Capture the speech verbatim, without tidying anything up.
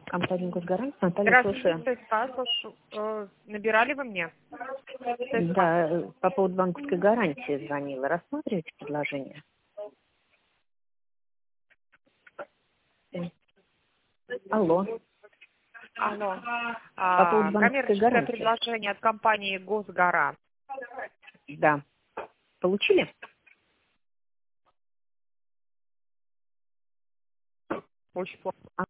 Компания «Госгарант». Наталья, слушаю. Здравствуйте, Стас, слушаю. Э, Набирали вы мне? Да, э, по поводу банковской гарантии звонила. Рассматриваете предложение? М. Алло. Алло. По поводу А, банковской коммерческое гарантии. предложение от компании «Госгарант». Да. Получили? Очень плохо.